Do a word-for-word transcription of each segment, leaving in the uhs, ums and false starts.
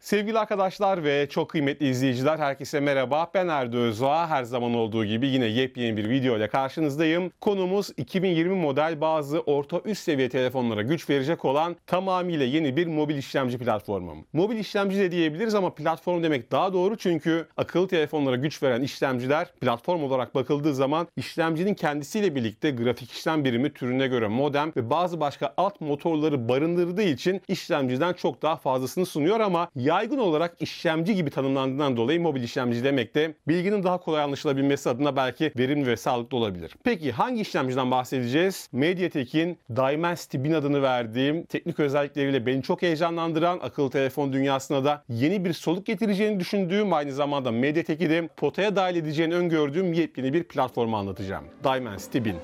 Sevgili arkadaşlar ve çok kıymetli izleyiciler, herkese merhaba. Ben Erdo Özdoğa. Her zaman olduğu gibi yine yepyeni bir video ile karşınızdayım. Konumuz iki bin yirmi model bazı orta üst seviye telefonlara güç verecek olan tamamıyla yeni bir mobil işlemci platformu. Mobil işlemci de diyebiliriz ama platform demek daha doğru, çünkü akıllı telefonlara güç veren işlemciler platform olarak bakıldığı zaman işlemcinin kendisiyle birlikte grafik işlem birimi, türüne göre modem ve bazı başka alt motorları barındırdığı için işlemciden çok daha fazlasını sunuyor, ama yaygın olarak işlemci gibi tanımlandığından dolayı mobil işlemci demek de bilginin daha kolay anlaşılabilmesi adına belki verimli ve sağlıklı olabilir. Peki hangi işlemciden bahsedeceğiz? MediaTek'in Dimensity bin adını verdiğim, teknik özellikleriyle beni çok heyecanlandıran, akıllı telefon dünyasına da yeni bir soluk getireceğini düşündüğüm, aynı zamanda MediaTek'i de potaya dahil edeceğini öngördüğüm yepyeni bir platformu anlatacağım. Dimensity bin.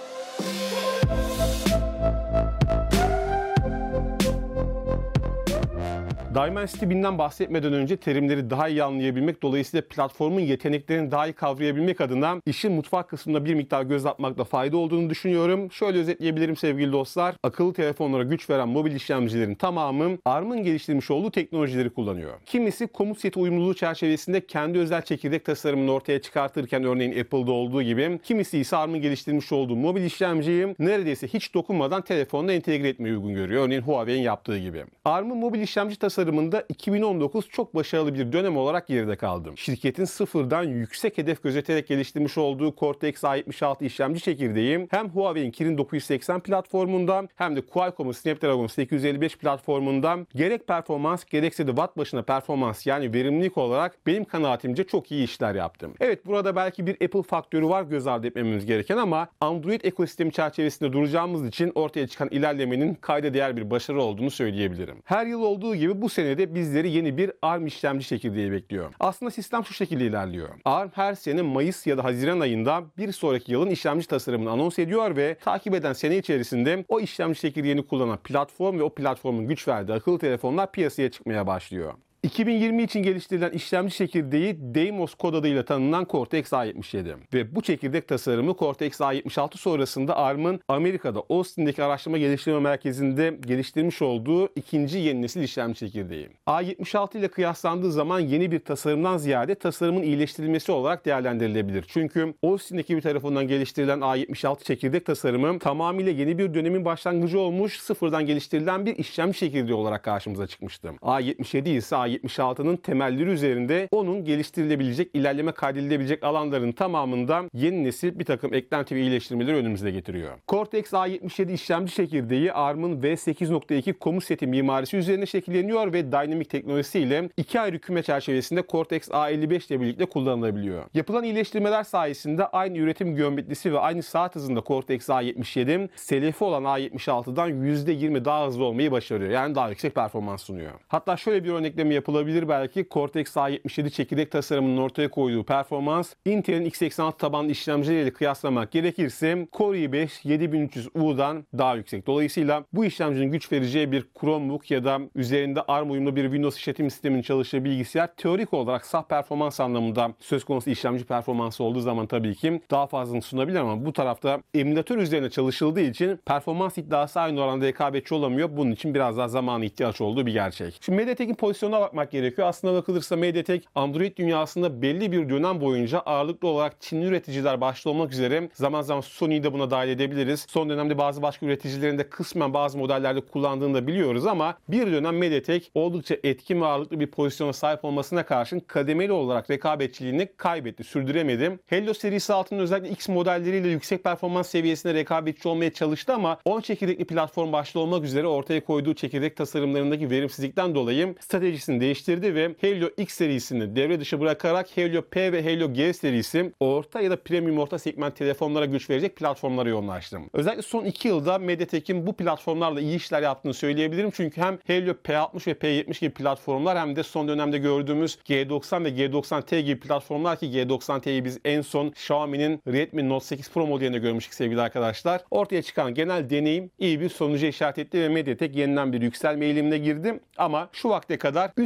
Dimensity binden bahsetmeden önce terimleri daha iyi anlayabilmek, dolayısıyla platformun yeteneklerini daha iyi kavrayabilmek adına işin mutfak kısmında bir miktar göz atmakta fayda olduğunu düşünüyorum. Şöyle özetleyebilirim sevgili dostlar. Akıllı telefonlara güç veren mobil işlemcilerin tamamı A R M'ın geliştirmiş olduğu teknolojileri kullanıyor. Kimisi komut seti uyumluluğu çerçevesinde kendi özel çekirdek tasarımını ortaya çıkartırken, örneğin Apple'da olduğu gibi, kimisi ise A R M'ın geliştirmiş olduğu mobil işlemciyi neredeyse hiç dokunmadan telefonla entegre etmeyi uygun görüyor. Örneğin Huawei'in yaptığı gibi. A R M'ın mobil işlemci tasarımı tasarımında iki bin on dokuz çok başarılı bir dönem olarak geride kaldı. Şirketin sıfırdan yüksek hedef gözeterek geliştirmiş olduğu Cortex A yetmiş altı işlemci çekirdeği hem Huawei'in Kirin dokuz yüz seksen platformundan hem de Qualcomm'un Snapdragon sekiz yüz elli beş platformundan gerek performans gerekse de watt başına performans, yani verimlilik olarak benim kanaatimce çok iyi işler yaptım. Evet, burada belki bir Apple faktörü var göz ardı etmememiz gereken, ama Android ekosistemi çerçevesinde duracağımız için ortaya çıkan ilerlemenin kayda değer bir başarı olduğunu söyleyebilirim. Her yıl olduğu gibi bu senede bizleri yeni bir A R M işlemci çekirdeği bekliyor. Aslında sistem şu şekilde ilerliyor. A R M her sene Mayıs ya da Haziran ayında bir sonraki yılın işlemci tasarımını anons ediyor ve takip eden sene içerisinde o işlemci çekirdeğini kullanan platform ve o platformun güç verdiği akıllı telefonlar piyasaya çıkmaya başlıyor. iki bin yirmi için geliştirilen işlemci çekirdeği Deimos kod adıyla tanınan Cortex A yetmiş yedi ve bu çekirdek tasarımı Cortex A yetmiş altı sonrasında A R M'ın Amerika'da Austin'deki araştırma geliştirme merkezinde geliştirmiş olduğu ikinci yeni nesil işlemci çekirdeği. A yetmiş altı ile kıyaslandığı zaman yeni bir tasarımdan ziyade tasarımın iyileştirilmesi olarak değerlendirilebilir. Çünkü Austin ekibi tarafından geliştirilen A yetmiş altı çekirdek tasarımı tamamıyla yeni bir dönemin başlangıcı olmuş, sıfırdan geliştirilen bir işlemci çekirdeği olarak karşımıza çıkmıştı. A yetmiş yedi ise A yetmiş altının temelleri üzerinde onun geliştirilebilecek, ilerleme kaydedilebilecek alanların tamamında yeni nesil bir takım eklenti ve iyileştirmeleri önümüze getiriyor. Cortex A yetmiş yedi işlemci çekirdeği A R M'ın V sekiz nokta iki komut seti mimarisi üzerine şekilleniyor ve Dynamic teknolojisiyle iki ayrı küme çerçevesinde Cortex A elli beş ile birlikte kullanılabiliyor. Yapılan iyileştirmeler sayesinde aynı üretim geometrisi ve aynı saat hızında Cortex A yetmiş yedi selefi olan A yetmiş altıdan yüzde yirmi daha hızlı olmayı başarıyor. Yani daha yüksek performans sunuyor. Hatta şöyle bir örnekleme yapılabilir belki. Cortex A yetmiş yedi çekirdek tasarımının ortaya koyduğu performans Intel'in x seksen altı tabanlı işlemcileriyle kıyaslamak gerekirse Core i beş yedi bin üç yüz U'dan daha yüksek. Dolayısıyla bu işlemcinin güç vereceği bir Chromebook ya da üzerinde A R M uyumlu bir Windows işletim sisteminin çalıştığı bilgisayar teorik olarak saf performans anlamında söz konusu işlemci performansı olduğu zaman tabii ki daha fazlasını sunabilir, ama bu tarafta emülatör üzerine çalışıldığı için performans iddiası aynı oranda rekabetçi olamıyor. Bunun için biraz daha zamana ihtiyaç olduğu bir gerçek. Şimdi MediaTek'in pozisyonuna bakmak gerekiyor. Aslına bakılırsa MediaTek Android dünyasında belli bir dönem boyunca ağırlıklı olarak Çinli üreticiler başta olmak üzere, zaman zaman Sony'yi de buna dahil edebiliriz. Son dönemde bazı başka üreticilerin de kısmen bazı modellerde kullandığını da biliyoruz, ama bir dönem MediaTek oldukça etkin ve ağırlıklı bir pozisyona sahip olmasına karşın kademeli olarak rekabetçiliğini kaybetti, sürdüremedi. Helio serisi altının özellikle X modelleriyle yüksek performans seviyesinde rekabetçi olmaya çalıştı, ama on çekirdekli platform başta olmak üzere ortaya koyduğu çekirdek tasarımlarındaki verimsizlikten dolayı stratejisini değiştirdi ve Helio X serisini devre dışı bırakarak Helio P ve Helio G serisi orta ya da premium orta segment telefonlara güç verecek platformlara yoğunlaştı. Özellikle son iki yılda MediaTek'in bu platformlarla iyi işler yaptığını söyleyebilirim. Çünkü hem Helio P altmış ve P yetmiş gibi platformlar hem de son dönemde gördüğümüz G doksan ve G doksan T gibi platformlar, ki G doksan T'yi biz en son Xiaomi'nin Redmi Note sekiz Pro modelinde görmüştük sevgili arkadaşlar. Ortaya çıkan genel deneyim iyi bir sonuca işaret etti ve MediaTek yeniden bir yükselme eğilimine girdi. Ama şu vakte kadar üst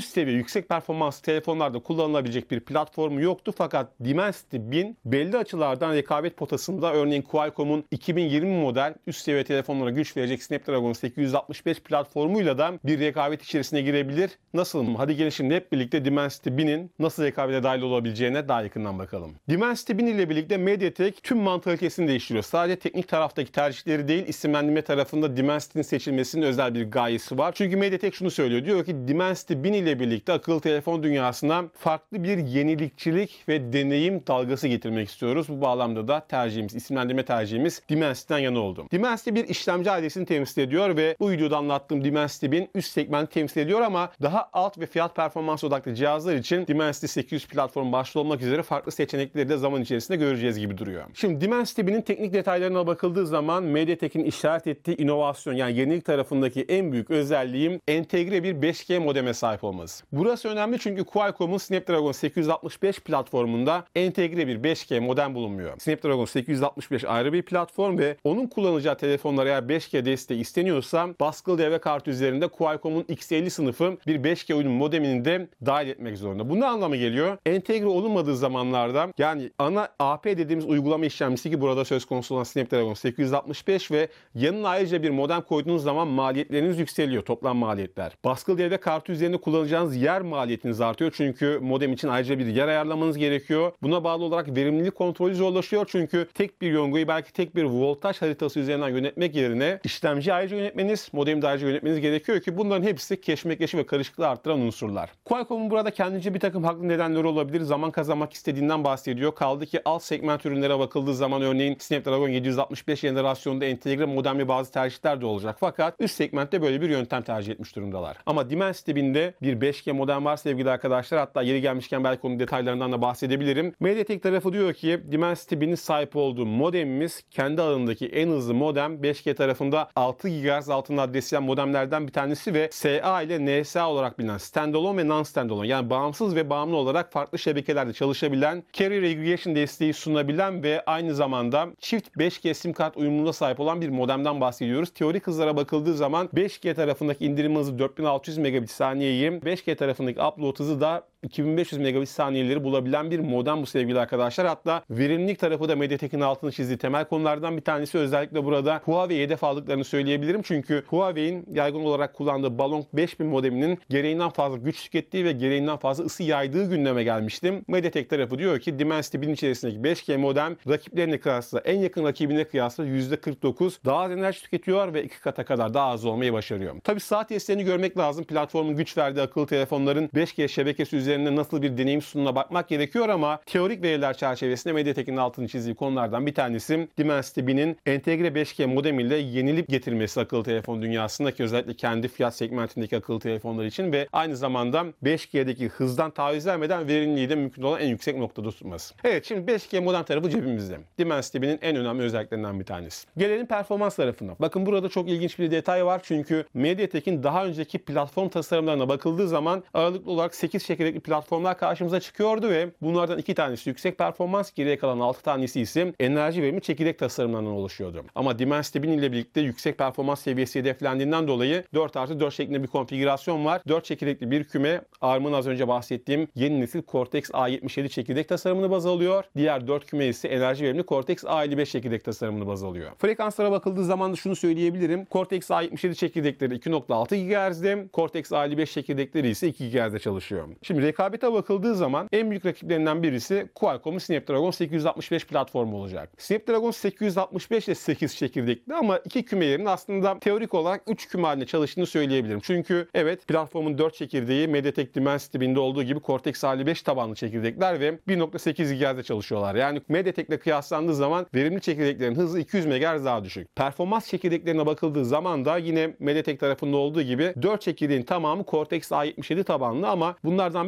üst seviye yüksek performans telefonlarda kullanılabilecek bir platformu yoktu fakat Dimensity bin belli açılardan rekabet potasında, örneğin Qualcomm'un iki bin yirmi model üst seviye telefonlara güç verecek Snapdragon sekiz yüz altmış beş platformuyla da bir rekabet içerisine girebilir. Nasıl mı? Hadi gelin şimdi hep birlikte Dimensity binin nasıl rekabete dahil olabileceğine daha yakından bakalım. Dimensity bin ile birlikte MediaTek tüm mantalitesini değiştiriyor. Sadece teknik taraftaki tercihleri değil, isimlendirme tarafında Dimensity'nin seçilmesinin özel bir gayesi var. Çünkü MediaTek şunu söylüyor. Diyor ki Dimensity bin ile birlikte akıllı telefon dünyasına farklı bir yenilikçilik ve deneyim dalgası getirmek istiyoruz. Bu bağlamda da tercihimiz, isimlendirme tercihimiz Dimensity'den yana oldu. Dimensity bir işlemci ailesini temsil ediyor ve bu videoda anlattığım Dimensity bin üst segmenti temsil ediyor ama daha alt ve fiyat performans odaklı cihazlar için Dimensity sekiz yüz platformu başta olmak üzere farklı seçenekleri de zaman içerisinde göreceğiz gibi duruyor. Şimdi Dimensity binin teknik detaylarına bakıldığı zaman MediaTek'in işaret ettiği inovasyon, yani yenilik tarafındaki en büyük özelliğim entegre bir beş G modeme sahip olması. Burası önemli çünkü Qualcomm'un Snapdragon sekiz yüz altmış beş platformunda entegre bir beş G modem bulunmuyor. Snapdragon sekiz yüz altmış beş ayrı bir platform ve onun kullanacağı telefonlara eğer beş G desteği isteniyorsa baskılı devre kartı üzerinde Qualcomm'un X elli sınıfı bir beş G uyum modemini de dahil etmek zorunda. Bu ne anlama geliyor? Entegre olunmadığı zamanlarda, yani ana A P dediğimiz uygulama işlemcisi ki burada söz konusu olan Snapdragon sekiz yüz altmış beş ve yanına ayrıca bir modem koyduğunuz zaman maliyetleriniz yükseliyor, toplam maliyetler. Baskılı devre kartı üzerinde kullanacağınız yer maliyetiniz artıyor çünkü modem için ayrıca bir yer ayarlamanız gerekiyor. Buna bağlı olarak verimlilik kontrolü zorlaşıyor çünkü tek bir yongoyu belki tek bir voltaj haritası üzerinden yönetmek yerine işlemci ayrıca yönetmeniz, modemi de ayrıca yönetmeniz gerekiyor ki bunların hepsi keşmekeşi ve karışıklığı arttıran unsurlar. Qualcomm'un burada kendince bir takım haklı nedenleri olabilir. Zaman kazanmak istediğinden bahsediyor. Kaldı ki alt segment ürünlere bakıldığı zaman örneğin Snapdragon yedi yüz altmış beş jenerasyonunda entegre modemli bazı tercihler de olacak. Fakat üst segmentte böyle bir yöntem tercih etmiş durumdalar. Ama Dimensity binde bir beş G modem var sevgili arkadaşlar. Hatta yeri gelmişken belki onun detaylarından da bahsedebilirim. MediaTek tarafı diyor ki Dimensity binin sahip olduğu modemimiz kendi alanındaki en hızlı modem, beş G tarafında altı gigahertz altında adresleyen modemlerden bir tanesi ve S A ile N S A olarak bilinen standalone ve non-standalone, yani bağımsız ve bağımlı olarak farklı şebekelerde çalışabilen, carrier aggregation desteği sunabilen ve aynı zamanda çift beş G sim kart uyumluluğuna sahip olan bir modemden bahsediyoruz. Teorik hızlara bakıldığı zaman beş G tarafındaki indirim hızı dört bin altı yüz megabit saniyeyi, beş G tarafındaki upload hızı da iki bin beş yüz megabit saniyeleri bulabilen bir modem bu sevgili arkadaşlar. Hatta verimlilik tarafı da MediaTek'in altını çizdiği temel konulardan bir tanesi. Özellikle burada Huawei'ye hedef aldıklarını söyleyebilirim. Çünkü Huawei'in yaygın olarak kullandığı Balong beş bin modeminin gereğinden fazla güç tükettiği ve gereğinden fazla ısı yaydığı gündeme gelmişti. MediaTek tarafı diyor ki Dimensity bin içerisindeki beş G modem rakiplerine kıyasla, en yakın rakibine kıyasla yüzde kırk dokuz daha az enerji tüketiyor ve iki kata kadar daha az olmayı başarıyor. Tabii saat testlerini görmek lazım. Platformun güç verdiği akıllı telefonların beş G şebekesi üzerinde nasıl bir deneyim sunduğuna bakmak gerekiyor ama teorik veriler çerçevesinde MediaTek'in altını çizdiği konulardan bir tanesi Dimensity binin entegre beş G modem ile yenilip getirmesi akıllı telefon dünyasındaki, özellikle kendi fiyat segmentindeki akıllı telefonlar için ve aynı zamanda beş G'deki hızdan taviz vermeden verimliliği de mümkün olan en yüksek noktada tutması. Evet, şimdi beş G modem tarafı cebimizde. Dimensity binin en önemli özelliklerinden bir tanesi. Gelelim performans tarafına. Bakın burada çok ilginç bir detay var çünkü MediaTek'in daha önceki platform tasarımlarına bakıldığı zaman ağırlıklı olarak sekiz çekirdekli platformlar karşımıza çıkıyordu ve bunlardan iki tanesi yüksek performans, geriye kalan altı tanesi ise enerji verimi çekirdek tasarımlarından oluşuyordu. Ama Dimensity bin ile birlikte yüksek performans seviyesi hedeflendiğinden dolayı dört artı dört şeklinde bir konfigürasyon var. dört çekirdekli bir küme A R M'ın az önce bahsettiğim yeni nesil Cortex A yetmiş yedi çekirdek tasarımını baz alıyor. Diğer dört küme ise enerji verimli Cortex A elli beş çekirdek tasarımını baz alıyor. Frekanslara bakıldığı zaman da şunu söyleyebilirim. Cortex A yetmiş yedi çekirdekleri iki nokta altı gigahertz'de, Cortex A elli beş çekirdekleri ise iki gigahertz'de çalışıyor. Şimdi rekabete bakıldığı zaman en büyük rakiplerinden birisi Qualcomm'un Snapdragon sekiz yüz altmış beş platformu olacak. Snapdragon sekiz yüz altmış beş de sekiz çekirdekli ama iki kümelerin aslında teorik olarak üç küme halinde çalıştığını söyleyebilirim. Çünkü evet, platformun dört çekirdeği MediaTek Dimensity binde olduğu gibi Cortex A elli beş tabanlı çekirdekler ve bir nokta sekiz gigahertz'de çalışıyorlar. Yani MediaTek'le kıyaslandığı zaman verimli çekirdeklerin hızı iki yüz megahertz daha düşük. Performans çekirdeklerine bakıldığı zaman da yine MediaTek tarafında olduğu gibi dört çekirdeğin tamamı Cortex A yetmiş yedi tabanlı ama bunlardan bir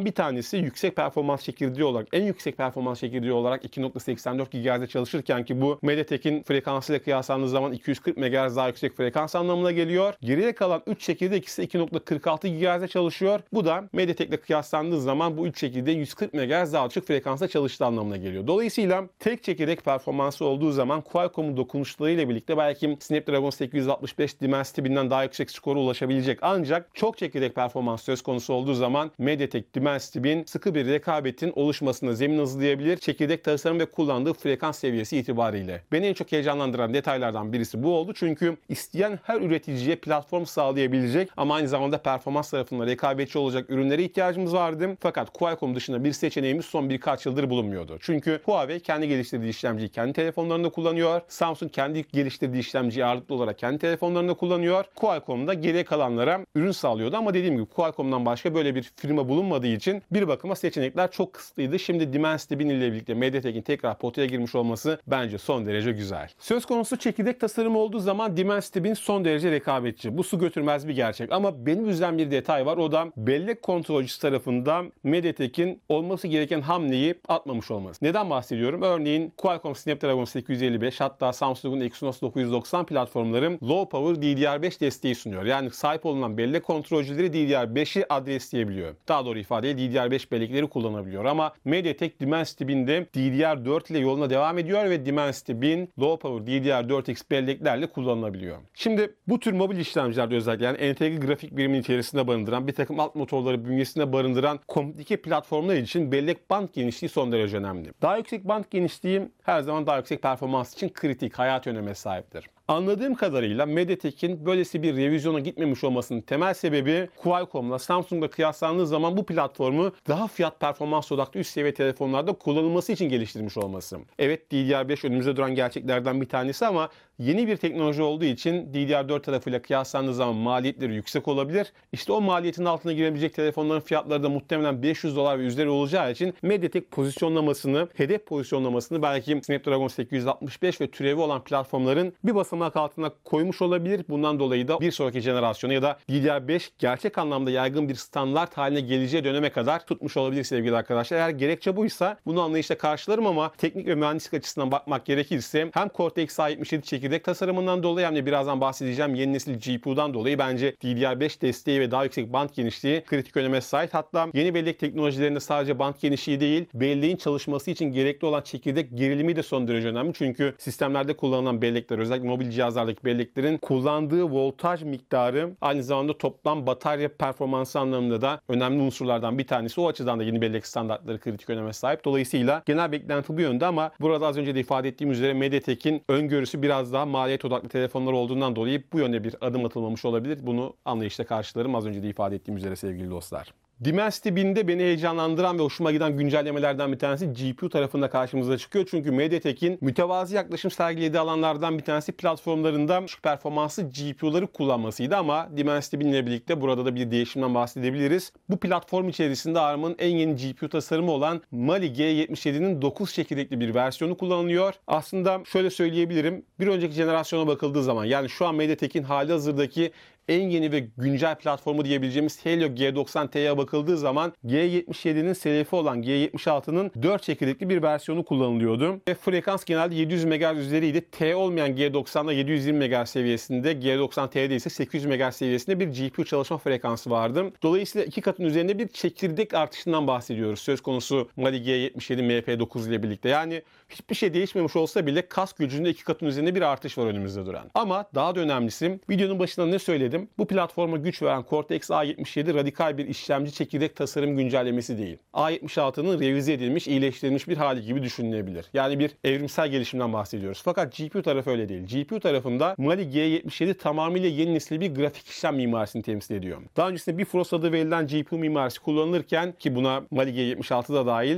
bir tanesi yüksek performans çekirdeği olarak, en yüksek performans çekirdeği olarak iki nokta seksen dört gigahertz'de çalışırken ki bu MediaTek'in frekansıyla kıyaslandığı zaman iki yüz kırk megahertz daha yüksek frekans anlamına geliyor. Geriye kalan üç çekirdek ise iki nokta kırk altı gigahertz'de çalışıyor. Bu da MediaTek'le kıyaslandığı zaman bu üç çekirdeğin yüz kırk megahertz daha düşük frekansta çalıştığı anlamına geliyor. Dolayısıyla tek çekirdek performansı olduğu zaman Qualcomm'un dokunuşlarıyla birlikte belki Snapdragon sekiz yüz altmış beş Dimensity binden daha yüksek skora ulaşabilecek. Ancak çok çekirdek performans söz konusu olduğu zaman MediaTek Dimensity bin sıkı bir rekabetin oluşmasına zemin hazırlayabilir. Çekirdek tasarım ve kullandığı frekans seviyesi itibariyle. Beni en çok heyecanlandıran detaylardan birisi bu oldu. Çünkü isteyen her üreticiye platform sağlayabilecek ama aynı zamanda performans tarafında rekabetçi olacak ürünlere ihtiyacımız vardı. Fakat Qualcomm dışında bir seçeneğimiz son birkaç yıldır bulunmuyordu. Çünkü Huawei kendi geliştirdiği işlemciyi kendi telefonlarında kullanıyor. Samsung kendi geliştirdiği işlemciyi ağırlıklı olarak kendi telefonlarında kullanıyor. Qualcomm da geriye kalanlara ürün sağlıyordu ama dediğim gibi Qualcomm'dan başka böyle bir firma bulunmadığı için bir bakıma seçenekler çok kısıtlıydı. Şimdi Dimensity bin ile birlikte MediaTek'in tekrar potaya girmiş olması bence son derece güzel. Söz konusu çekirdek tasarımı olduğu zaman Dimensity bin son derece rekabetçi. Bu su götürmez bir gerçek ama benim üzen bir detay var. O da bellek kontrolcüsü tarafından MediaTek'in olması gereken hamleyi atmamış olması. Neden bahsediyorum? Örneğin Qualcomm Snapdragon sekiz yüz elli beş hatta Samsung'un Exynos dokuz yüz doksan platformları Low Power D D R beş desteği sunuyor. Yani sahip olunan bellek kontrolcüleri D D R beşi adresleyebiliyor. Daha doğru ifadeyle D D R beş bellekleri kullanabiliyor ama MediaTek Dimensity binde D D R dört ile yoluna devam ediyor ve Dimensity bin Low Power D D R dört X belleklerle kullanılabiliyor. Şimdi bu tür mobil işlemcilerde özellikle yani entegre grafik birimin içerisinde barındıran bir takım alt motorları bünyesinde barındıran komplike platformlar için bellek band genişliği son derece önemli. Daha yüksek band genişliği her zaman daha yüksek performans için kritik, hayati öneme sahiptir. Anladığım kadarıyla MediaTek'in böylesi bir revizyona gitmemiş olmasının temel sebebi Qualcomm'la Samsung'la kıyaslandığı zaman bu platformu daha fiyat performans odaklı üst seviye telefonlarda kullanılması için geliştirmiş olması. Evet D D R beş önümüzde duran gerçeklerden bir tanesi ama yeni bir teknoloji olduğu için D D R dört tarafıyla kıyaslandığı zaman maliyetleri yüksek olabilir. İşte o maliyetin altına girebilecek telefonların fiyatları da muhtemelen beş yüz dolar ve üzeri olacağı için MediaTek pozisyonlamasını, hedef pozisyonlamasını belki Snapdragon sekiz yüz altmış beş ve türevi olan platformların bir basamak altına koymuş olabilir. Bundan dolayı da bir sonraki jenerasyona ya da D D R beş gerçek anlamda yaygın bir standart haline geleceği döneme kadar tutmuş olabilir sevgili arkadaşlar. Eğer gerekçe buysa bunu anlayışla karşılarım ama teknik ve mühendislik açısından bakmak gerekirse hem Cortex A yetmiş yedi çekirdek tasarımından dolayı hem de birazdan bahsedeceğim yeni nesil G P U'dan dolayı bence D D R beş desteği ve daha yüksek band genişliği kritik öneme sahip. Hatta yeni bellek teknolojilerinde sadece band genişliği değil, belleğin çalışması için gerekli olan çekirdek gerilimi de son derece önemli. Çünkü sistemlerde kullanılan bellekler, özellikle mobil cihazlardaki belleklerin kullandığı voltaj miktarı aynı zamanda toplam batarya performansı anlamında da önemli unsurlardan bir tanesi. O açıdan da yeni bellek standartları kritik öneme sahip. Dolayısıyla genel beklenti bu yönde ama burada az önce de ifade ettiğim üzere MediaTek'in öngörüsü biraz daha maliyet odaklı telefonlar olduğundan dolayı bu yönde bir adım atılmamış olabilir. Bunu anlayışla karşılarım az önce de ifade ettiğim üzere sevgili dostlar. Dimensity binde beni heyecanlandıran ve hoşuma giden güncellemelerden bir tanesi G P U tarafında karşımıza çıkıyor. Çünkü MediaTek'in mütevazi yaklaşım sergilediği alanlardan bir tanesi platformlarında düşük performanslı G P U'ları kullanmasıydı ama Dimensity bin ile birlikte burada da bir değişimden bahsedebiliriz. Bu platform içerisinde A R M'ın en yeni G P U tasarımı olan Mali G yetmiş yedi'nin dokuz çekirdekli bir versiyonu kullanılıyor. Aslında şöyle söyleyebilirim. Bir önceki jenerasyona bakıldığı zaman yani şu an MediaTek'in halihazırdaki en yeni ve güncel platformu diyebileceğimiz Helio G doksan T'ye bakıldığı zaman G yetmiş yedi'nin selefi olan G yetmiş altı'nın dört çekirdekli bir versiyonu kullanılıyordu. Ve frekans genelde yedi yüz megahertz üzeriydi. T olmayan G doksan'da yedi yüz yirmi megahertz seviyesinde, G doksan T'de ise sekiz yüz megahertz seviyesinde bir G P U çalışma frekansı vardı. Dolayısıyla iki katın üzerinde bir çekirdek artışından bahsediyoruz. Söz konusu Mali G yetmiş yedi M P dokuz ile birlikte. Yani hiçbir şey değişmemiş olsa bile kas gücünde iki katın üzerinde bir artış var önümüzde duran. Ama daha da önemlisi videonun başında ne söyledim? Bu platforma güç veren Cortex A yetmiş yedi radikal bir işlemci çekirdek tasarım güncellemesi değil. A yetmiş altı'nın revize edilmiş, iyileştirilmiş bir hali gibi düşünülebilir. Yani bir evrimsel gelişimden bahsediyoruz. Fakat G P U tarafı öyle değil. G P U tarafında Mali G yetmiş yedi tamamıyla yeni nesil bir grafik işlem mimarisini temsil ediyor. Daha öncesinde Bifrost adı verilen G P U mimarisi kullanılırken ki buna Mali G yetmiş altı da dahil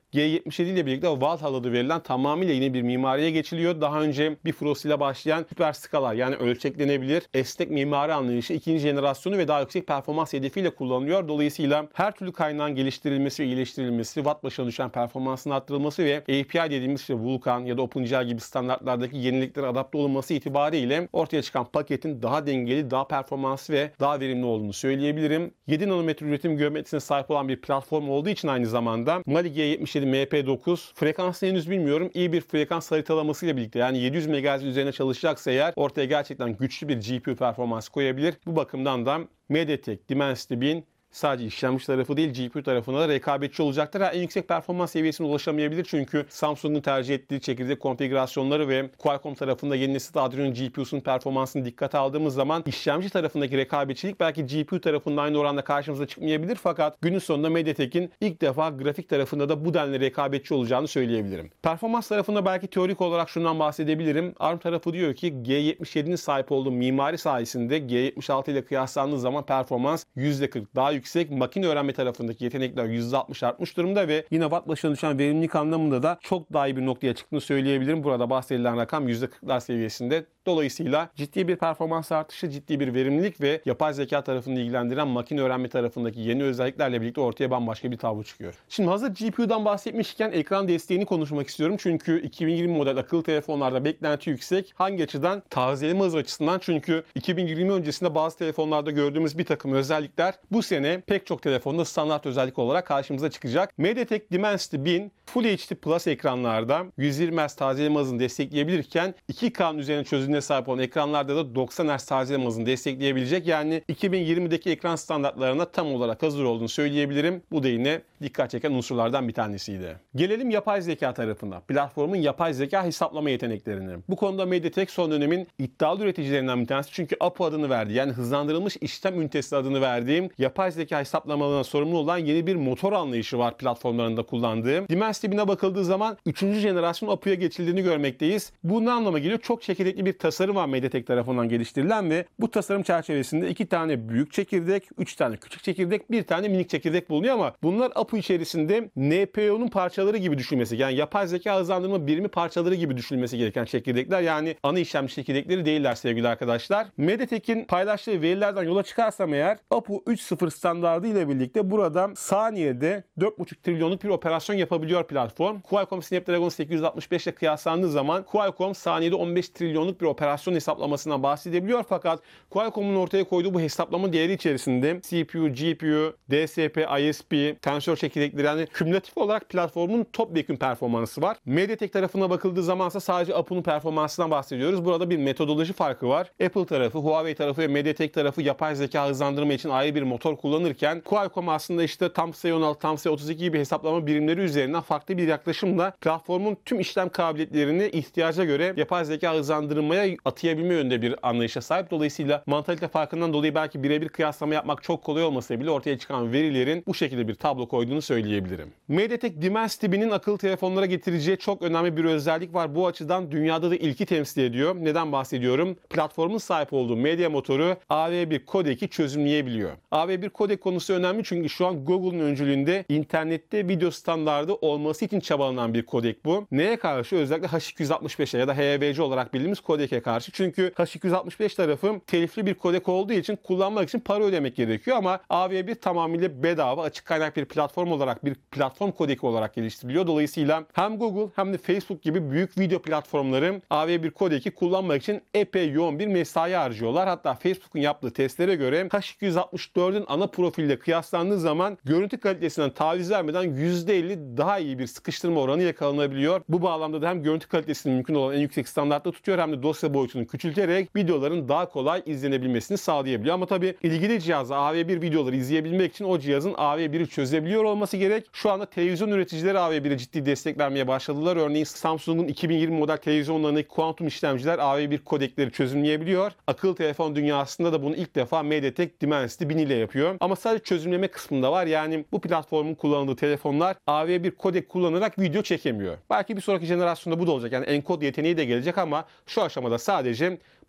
G yetmiş yedi ile birlikte Valhalla adı verilen tamamıyla yeni bir mimariye geçiliyor. Daha önce bir Bifrost ile başlayan süper skalar yani ölçeklenebilir esnek mimari anlayışı ikinci jenerasyonu ve daha yüksek performans hedefiyle kullanılıyor. Dolayısıyla her türlü kaynağın geliştirilmesi ve iyileştirilmesi, watt başına düşen performansın arttırılması ve A P I dediğimiz işte Vulkan ya da OpenGL gibi standartlardaki yeniliklere adapte olunması itibariyle ortaya çıkan paketin daha dengeli, daha performanslı ve daha verimli olduğunu söyleyebilirim. yedi nanometre üretim geometrisine sahip olan bir platform olduğu için aynı zamanda Mali G yetmiş yedi M P dokuz frekansını henüz bilmiyorum. İyi bir frekans haritalaması ile birlikte yani yedi yüz megahertz üzerine çalışacaksa eğer ortaya gerçekten güçlü bir G P U performansı koyabilir. Bu bakımdan da MediaTek Dimensity bin sadece işlemci tarafı değil G P U tarafına da rekabetçi olacaktır. Ha, en yüksek performans seviyesine ulaşamayabilir çünkü Samsung'un tercih ettiği çekirdek konfigürasyonları ve Qualcomm tarafında yeni nesil Adreno G P U'sunun performansını dikkate aldığımız zaman işlemci tarafındaki rekabetçilik belki G P U tarafında aynı oranda karşımıza çıkmayabilir fakat günün sonunda MediaTek'in ilk defa grafik tarafında da bu denli rekabetçi olacağını söyleyebilirim. Performans tarafında belki teorik olarak şundan bahsedebilirim. ARM tarafı diyor ki G yetmiş yedi'nin sahip olduğu mimari sayesinde G yetmiş altı ile kıyaslandığı zaman performans yüzde kırk daha yüksek. Makine öğrenme tarafındaki yetenekler yüzde altmış artmış durumda ve yine watt başına düşen verimlilik anlamında da çok daha iyi bir noktaya çıktığını söyleyebilirim. Burada bahsedilen rakam yüzde kırk'lar seviyesinde. Dolayısıyla ciddi bir performans artışı, ciddi bir verimlilik ve yapay zeka tarafını ilgilendiren makine öğrenme tarafındaki yeni özelliklerle birlikte ortaya bambaşka bir tablo çıkıyor. Şimdi hazır G P U'dan bahsetmişken ekran desteğini konuşmak istiyorum. Çünkü iki bin yirmi model akıllı telefonlarda beklenti yüksek. Hangi açıdan? Tazeleme hızı açısından. Çünkü iki bin yirmi öncesinde bazı telefonlarda gördüğümüz bir takım özellikler bu sene pek çok telefonda standart özellik olarak karşımıza çıkacak. MediaTek Dimensity bin Full H D Plus ekranlarda yüz yirmi hertz tazeleme hızını destekleyebilirken iki K'nın üzerine çözünürlüğe sahip olan ekranlarda da doksan hertz tazeleme hızını destekleyebilecek. Yani iki bin yirmi'deki ekran standartlarına tam olarak hazır olduğunu söyleyebilirim. Bu da yine dikkat çeken unsurlardan bir tanesiydi. Gelelim yapay zeka tarafına. Platformun yapay zeka hesaplama yeteneklerine. Bu konuda MediaTek son dönemin iddialı üreticilerinden bir tanesi. Çünkü A P U adını verdi. Yani hızlandırılmış işlem ünitesi adını verdiğim yapay zeka hesaplamalarına sorumlu olan yeni bir motor anlayışı var platformlarında kullandığım. Dimensity bin'e bakıldığı zaman üçüncü jenerasyon A P U'ya geçildiğini görmekteyiz. Bu ne anlama geliyor? Çok çekirdekli bir tasarım var MediaTek tarafından geliştirilen ve bu tasarım çerçevesinde iki tane büyük çekirdek, üç tane küçük çekirdek, bir tane minik çekirdek bulunuyor ama bunlar A P U içerisinde N P U'nun parçaları gibi düşünmesi, yani yapay zeka hızlandırma birimi parçaları gibi düşünülmesi gereken çekirdekler. Yani ana işlemci çekirdekleri değiller sevgili arkadaşlar. MediaTek'in paylaştığı verilerden yola çıkarsam eğer A P U üç nokta sıfır standardı ile birlikte burada saniyede dört buçuk trilyonluk bir operasyon yapabiliyor platform. Qualcomm Snapdragon sekiz yüz altmış beş ile kıyaslandığı zaman Qualcomm saniyede on beş trilyonluk bir operasyon hesaplamasından bahsedebiliyor fakat Qualcomm'un ortaya koyduğu bu hesaplama değeri içerisinde C P U, G P U, D S P, I S P, tensör çekirdekleri yani kümülatif olarak platformun topyekün performansı var. MediaTek tarafına bakıldığı zamansa sadece A P U'nun performansından bahsediyoruz. Burada bir metodoloji farkı var. Apple tarafı, Huawei tarafı ve MediaTek tarafı yapay zeka hızlandırma için ayrı bir motor kullanırken Qualcomm aslında işte tam S on altı, tam S otuz iki gibi hesaplama birimleri üzerinden farklı bir yaklaşımla platformun tüm işlem kabiliyetlerini ihtiyaca göre yapay zeka hızlandırmaya atayabilme yönünde bir anlayışa sahip. Dolayısıyla mantalite farkından dolayı belki birebir kıyaslama yapmak çok kolay olmasa bile ortaya çıkan verilerin bu şekilde bir tablo koyduğunu söyleyebilirim. MediaTek Dimensity bin'in akıllı telefonlara getireceği çok önemli bir özellik var. Bu açıdan dünyada da ilki temsil ediyor. Neden bahsediyorum? Platformun sahip olduğu medya motoru A V bir kodeki çözümleyebiliyor. A V bir kodek konusu önemli çünkü şu an Google'un öncülüğünde internette video standardı olması için çabalanan bir kodek bu. Neye karşı? Özellikle H iki yüz altmış beş'e ya da H E V C olarak bildiğimiz kodeke karşı. Çünkü H iki yüz altmış beş tarafı telifli bir kodek olduğu için kullanmak için para ödemek gerekiyor ama A V bir tamamıyla bedava, açık kaynak bir platform olarak, bir platform kodeki olarak geliştiriliyor. Dolayısıyla hem Google hem de Facebook gibi büyük video platformları A V bir kodeki kullanmak için epey yoğun bir mesai harcıyorlar. Hatta Facebook'un yaptığı testlere göre H iki yüz altmış dört'ün ana profille kıyaslandığı zaman görüntü kalitesinden taviz vermeden yüzde elli daha iyi bir sıkıştırma oranı yakalanabiliyor. Bu bağlamda da hem görüntü kalitesini mümkün olan en yüksek standartta tutuyor hem de dosya boyutunu küçülterek videoların daha kolay izlenebilmesini sağlayabiliyor. Ama tabii ilgili cihaza A V bir videoları izleyebilmek için o cihazın A V bir'i çözebiliyor olması gerek. Şu anda televizyon üreticileri A V bir'e ciddi destek vermeye başladılar. Örneğin Samsung'un iki bin yirmi model televizyonlarındaki kuantum işlemciler A V bir kodekleri çözümleyebiliyor. Akıllı telefon dünyasında da bunu ilk defa MediaTek Dimensity bin ile yapıyor. Ama sadece çözümleme kısmında var. Yani bu platformun kullanıldığı telefonlar A V bir kodek kullanarak video çekemiyor. Belki bir sonraki jenerasyonda bu da olacak. Yani enkod yeteneği de gelecek ama şu aşamada sadece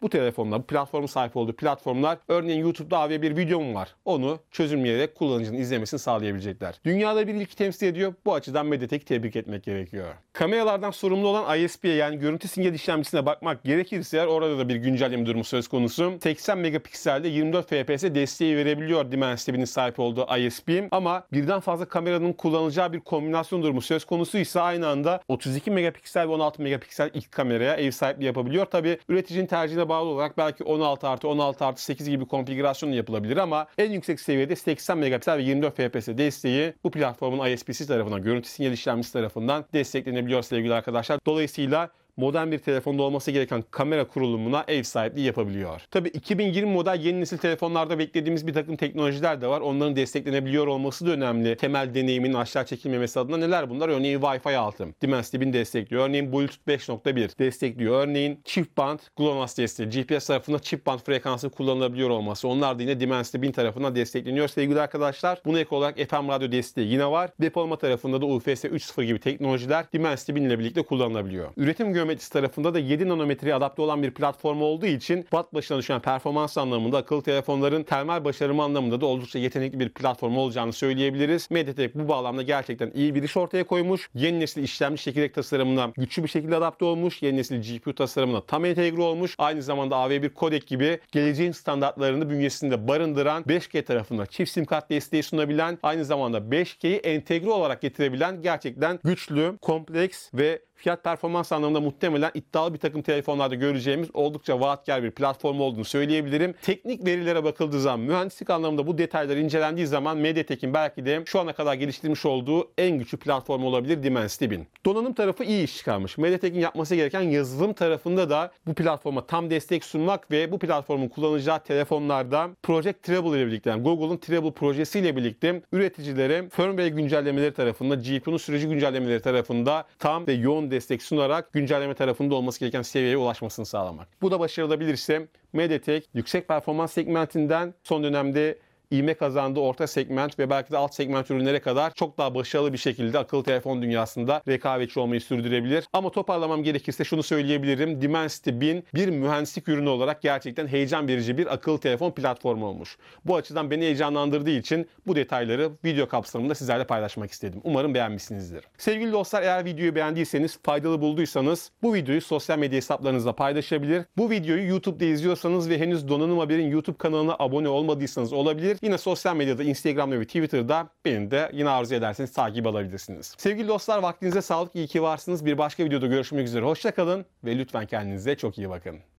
bu telefonlar, bu platformun sahip olduğu platformlar, örneğin YouTube'da A V bir videom var. Onu çözümleyerek kullanıcının izlemesini sağlayabilecekler. Dünyada bir ilki temsil ediyor. Bu açıdan Mediatek'i tebrik etmek gerekiyor. Kameralardan sorumlu olan I S P'ye yani görüntü sinyal işlemcisine bakmak gerekirse orada da bir güncelleme durumu söz konusu. seksen megapikselde yirmi dört F P S desteği verebiliyor Dimensity bin'in sahip olduğu I S P. Ama birden fazla kameranın kullanılacağı bir kombinasyon durumu söz konusu ise aynı anda otuz iki megapiksel ve on altı megapiksel ilk kameraya ev sahipliği yapabiliyor. Tabi üreticinin tercihine bağlı olarak belki on altı artı on altı artı sekiz gibi konfigürasyon yapılabilir ama en yüksek seviyede seksen megapiksel ve yirmi dört F P S desteği bu platformun I S P'si tarafından, görüntü sinyal işlemcisi tarafından desteklenebiliyor sevgili arkadaşlar. Dolayısıyla modern bir telefonda olması gereken kamera kurulumuna ev sahipliği yapabiliyor. Tabii iki bin yirmi model yeni nesil telefonlarda beklediğimiz bir takım teknolojiler de var. Onların desteklenebiliyor olması da önemli. Temel deneyimin aşağı çekilmemesi adına neler bunlar? Örneğin Wi-Fi altı. Dimensity bin destekliyor. Örneğin Bluetooth beş nokta bir destekliyor. Örneğin çift band GLONASS desteği. G P S tarafında çift band frekansı kullanılabiliyor olması. Onlar da yine Dimensity bin tarafından destekleniyor sevgili arkadaşlar. Buna ek olarak F M radyo desteği yine var. Depolama tarafında da U F S üç nokta sıfır gibi teknolojiler Dimensity bin ile birlikte kullanılabiliyor. Üretim geometrisi tarafında da yedi nanometreye adapte olan bir platform olduğu için watt başına düşen performans anlamında akıllı telefonların termal başarımı anlamında da oldukça yetenekli bir platform olacağını söyleyebiliriz. Mediatek bu bağlamda gerçekten iyi bir iş ortaya koymuş. Yeni nesil işlemci çekirdek tasarımına güçlü bir şekilde adapte olmuş. Yeni nesil G P U tasarımına tam entegre olmuş. Aynı zamanda A V bir kodek gibi geleceğin standartlarını bünyesinde barındıran beş G tarafında çift sim kart desteği sunabilen, aynı zamanda beş G'yi entegre olarak getirebilen gerçekten güçlü, kompleks ve fiyat performans anlamında muhtemelen iddialı bir takım telefonlarda göreceğimiz oldukça vaatkar bir platform olduğunu söyleyebilirim. Teknik verilere bakıldığı zaman, mühendislik anlamında bu detaylar incelendiği zaman Mediatek'in belki de şu ana kadar geliştirmiş olduğu en güçlü platform olabilir Dimensity bin. Donanım tarafı iyi iş çıkarmış. Mediatek'in yapması gereken yazılım tarafında da bu platforma tam destek sunmak ve bu platformun kullanacağı telefonlarda Project Treble ile birlikte, yani Google'un Treble projesiyle birlikte üreticilere firmware güncellemeleri tarafında, G P U'nun sürücü güncellemeleri tarafında tam ve yoğun destek sunarak güncelleme tarafında olması gereken seviyeye ulaşmasını sağlamak. Bu da başarılabilirse Mediatek yüksek performans segmentinden son dönemde ivme kazandığı orta segment ve belki de alt segment ürünlere kadar çok daha başarılı bir şekilde akıllı telefon dünyasında rekabetçi olmayı sürdürebilir. Ama toparlamam gerekirse şunu söyleyebilirim. Dimensity bin bir mühendislik ürünü olarak gerçekten heyecan verici bir akıllı telefon platformu olmuş. Bu açıdan beni heyecanlandırdığı için bu detayları video kapsamında sizlerle paylaşmak istedim. Umarım beğenmişsinizdir. Sevgili dostlar, eğer videoyu beğendiyseniz, faydalı bulduysanız bu videoyu sosyal medya hesaplarınızda paylaşabilir. Bu videoyu YouTube'da izliyorsanız ve henüz Donanım Haber'in YouTube kanalına abone olmadıysanız olabilir. Yine sosyal medyada, Instagram'da ve Twitter'da beni de yine arzu ederseniz takip alabilirsiniz. Sevgili dostlar, vaktinize sağlık, iyi ki varsınız. Bir başka videoda görüşmek üzere. Hoşça kalın ve lütfen kendinize çok iyi bakın.